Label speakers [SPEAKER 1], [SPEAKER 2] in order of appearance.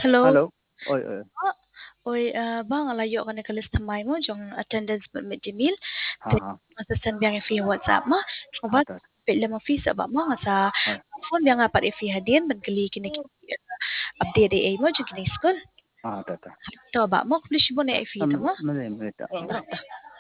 [SPEAKER 1] Hello.
[SPEAKER 2] Hello. Oi, oi.
[SPEAKER 1] Oi, bang layo ka nakalis tamay mo jong attendance permit Jamil.
[SPEAKER 2] हाँ
[SPEAKER 1] Te
[SPEAKER 2] हाँ
[SPEAKER 1] masa send biang fi WhatsApp mo.
[SPEAKER 2] हाँ
[SPEAKER 1] Coba
[SPEAKER 2] sir
[SPEAKER 1] pila mo fi sa ba mo nga sa
[SPEAKER 2] हाँ
[SPEAKER 1] phone biang nga pa fi hadin magkali kini update ay mo jong kini school.
[SPEAKER 2] हाँ sir
[SPEAKER 1] To ba mo please mo na
[SPEAKER 2] sir
[SPEAKER 1] fi to mo.
[SPEAKER 2] Minute minute